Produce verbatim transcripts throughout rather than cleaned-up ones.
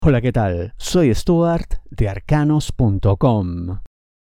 Hola, ¿qué tal? Soy Stuart de arcanos punto com.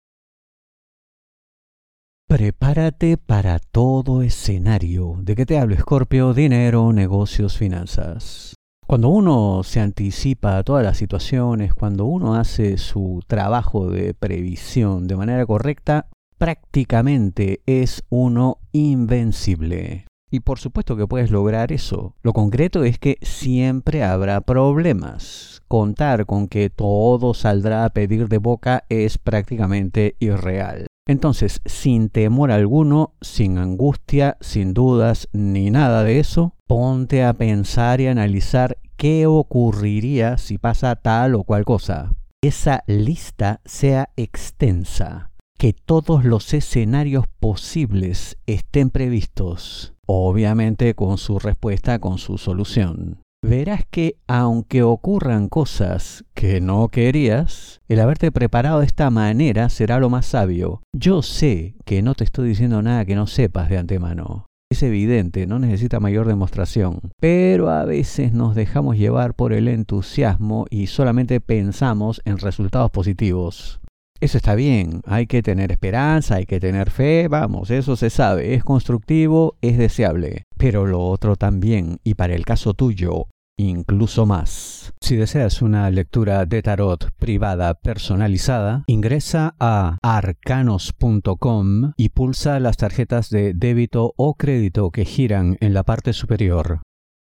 Prepárate para todo escenario. ¿De qué te hablo, Escorpio? Dinero, negocios, finanzas. Cuando uno se anticipa a todas las situaciones, cuando uno hace su trabajo de previsión de manera correcta, prácticamente es uno invencible. Y por supuesto que puedes lograr eso. Lo concreto es que siempre habrá problemas. Contar con que todo saldrá a pedir de boca es prácticamente irreal. Entonces, sin temor alguno, sin angustia, sin dudas, ni nada de eso, ponte a pensar y analizar qué ocurriría si pasa tal o cual cosa. Esa lista sea extensa, que todos los escenarios posibles estén previstos, obviamente con su respuesta, con su solución. Verás que aunque ocurran cosas que no querías, el haberte preparado de esta manera será lo más sabio. Yo sé que no te estoy diciendo nada que no sepas de antemano. Es evidente, no necesita mayor demostración. Pero a veces nos dejamos llevar por el entusiasmo y solamente pensamos en resultados positivos. Eso está bien, hay que tener esperanza, hay que tener fe, vamos, eso se sabe, es constructivo, es deseable. Pero lo otro también, y para el caso tuyo, incluso más. Si deseas una lectura de tarot privada personalizada, ingresa a arcanos punto com y pulsa las tarjetas de débito o crédito que giran en la parte superior.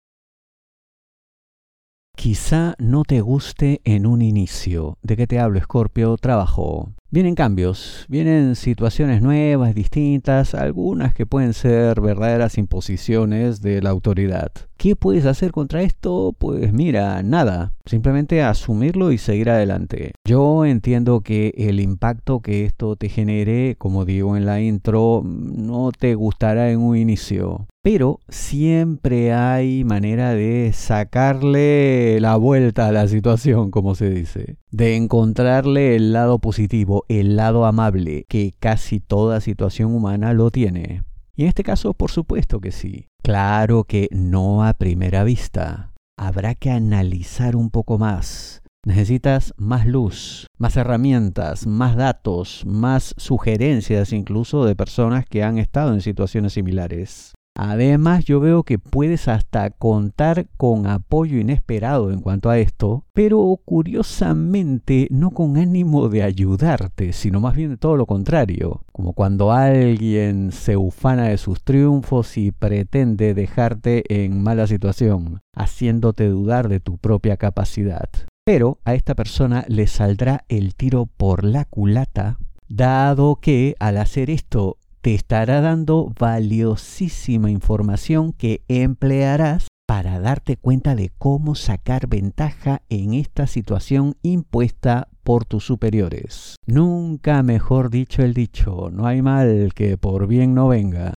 Quizá no te guste en un inicio. ¿De qué te hablo, Escorpio? Trabajo. Vienen cambios, vienen situaciones nuevas, distintas, algunas que pueden ser verdaderas imposiciones de la autoridad. ¿Qué puedes hacer contra esto? Pues mira, nada. Simplemente asumirlo y seguir adelante. Yo entiendo que el impacto que esto te genere, como digo en la intro, no te gustará en un inicio. Pero siempre hay manera de sacarle la vuelta a la situación, como se dice. De encontrarle el lado positivo, el lado amable, que casi toda situación humana lo tiene. Y en este caso, por supuesto que sí. Claro que no a primera vista. Habrá que analizar un poco más. Necesitas más luz, más herramientas, más datos, más sugerencias incluso de personas que han estado en situaciones similares. Además, yo veo que puedes hasta contar con apoyo inesperado en cuanto a esto, pero curiosamente no con ánimo de ayudarte, sino más bien de todo lo contrario, como cuando alguien se ufana de sus triunfos y pretende dejarte en mala situación, haciéndote dudar de tu propia capacidad. Pero a esta persona le saldrá el tiro por la culata, dado que al hacer esto te estará dando valiosísima información que emplearás para darte cuenta de cómo sacar ventaja en esta situación impuesta por tus superiores. Nunca mejor dicho el dicho, no hay mal que por bien no venga.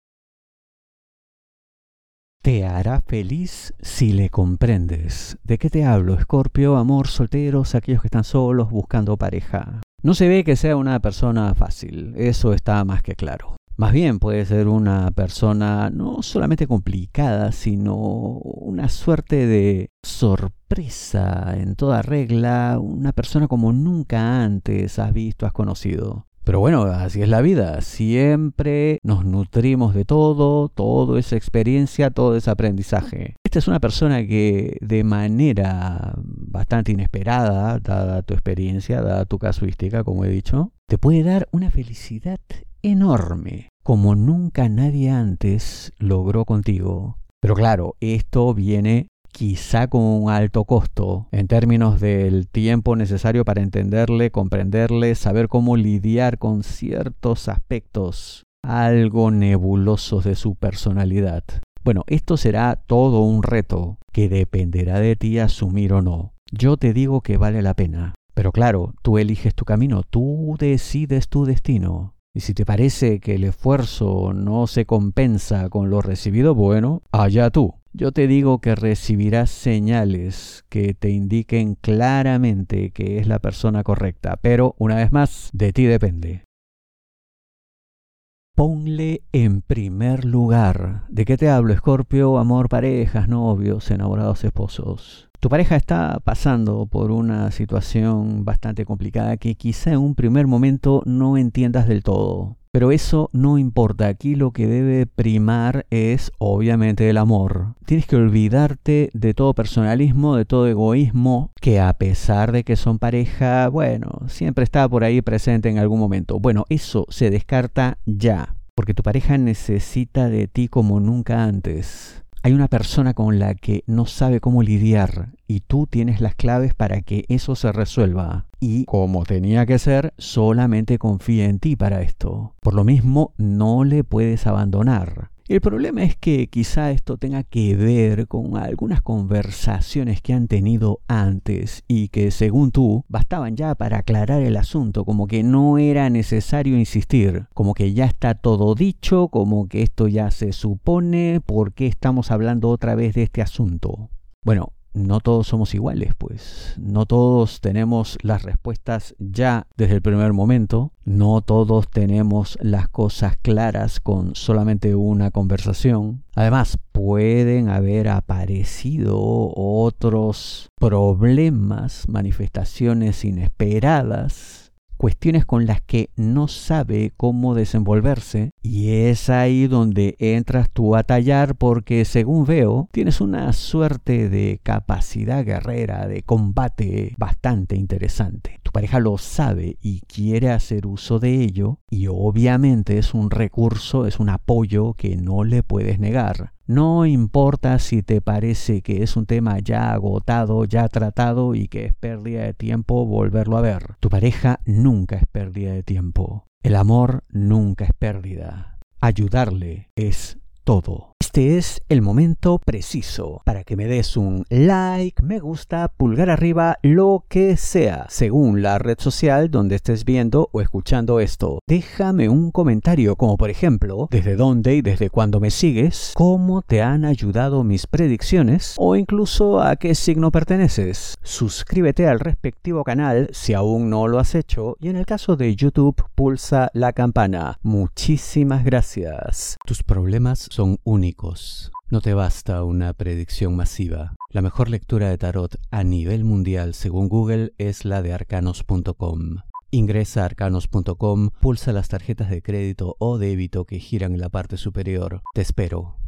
Te hará feliz si le comprendes. ¿De qué te hablo, Escorpio? Amor, solteros, aquellos que están solos buscando pareja. No se ve que sea una persona fácil, eso está más que claro. Más bien puede ser una persona no solamente complicada, sino una suerte de sorpresa en toda regla, una persona como nunca antes has visto, has conocido. Pero bueno, así es la vida, siempre nos nutrimos de todo, todo es experiencia, todo es aprendizaje. Esta es una persona que de manera bastante inesperada, dada tu experiencia, dada tu casuística, como he dicho, te puede dar una felicidad enorme, como nunca nadie antes logró contigo. Pero claro, esto viene quizá con un alto costo en términos del tiempo necesario para entenderle, comprenderle, saber cómo lidiar con ciertos aspectos algo nebulosos de su personalidad. Bueno, esto será todo un reto que dependerá de ti asumir o no. Yo te digo que vale la pena. Pero claro, tú eliges tu camino, tú decides tu destino. Y si te parece que el esfuerzo no se compensa con lo recibido, bueno, allá tú. Yo te digo que recibirás señales que te indiquen claramente que es la persona correcta, pero una vez más, de ti depende. Ponle en primer lugar. ¿De qué te hablo, Escorpio? Amor, parejas, novios, enamorados, esposos. Tu pareja está pasando por una situación bastante complicada que quizá en un primer momento no entiendas del todo. Pero eso no importa. Aquí lo que debe primar es obviamente el amor. Tienes que olvidarte de todo personalismo, de todo egoísmo, que a pesar de que son pareja, bueno, siempre está por ahí presente en algún momento. Bueno, eso se descarta ya, porque tu pareja necesita de ti como nunca antes. Hay una persona con la que no sabe cómo lidiar y tú tienes las claves para que eso se resuelva. Y, como tenía que ser, solamente confía en ti para esto. Por lo mismo, no le puedes abandonar. El problema es que quizá esto tenga que ver con algunas conversaciones que han tenido antes y que, según tú, bastaban ya para aclarar el asunto, como que no era necesario insistir, como que ya está todo dicho, como que esto ya se supone, ¿por qué estamos hablando otra vez de este asunto? Bueno, no todos somos iguales, pues. No todos tenemos las respuestas ya desde el primer momento. No todos tenemos las cosas claras con solamente una conversación. Además, pueden haber aparecido otros problemas, manifestaciones inesperadas, cuestiones con las que no sabe cómo desenvolverse, y es ahí donde entras tú a tallar porque, según veo, tienes una suerte de capacidad guerrera, de combate bastante interesante. Tu pareja lo sabe y quiere hacer uso de ello, y obviamente es un recurso, es un apoyo que no le puedes negar. No importa si te parece que es un tema ya agotado, ya tratado y que es pérdida de tiempo volverlo a ver. Tu pareja nunca es pérdida de tiempo. El amor nunca es pérdida. Ayudarle es todo. Este es el momento preciso para que me des un like, me gusta, pulgar arriba, lo que sea, según la red social donde estés viendo o escuchando esto. Déjame un comentario, como por ejemplo, desde dónde y desde cuándo me sigues, cómo te han ayudado mis predicciones o incluso a qué signo perteneces. Suscríbete al respectivo canal si aún no lo has hecho y en el caso de YouTube, pulsa la campana. Muchísimas gracias. Tus problemas son únicos. No te basta una predicción masiva. La mejor lectura de tarot a nivel mundial, según Google, es la de arcanos punto com. Ingresa a arcanos punto com, pulsa las tarjetas de crédito o débito que giran en la parte superior. Te espero.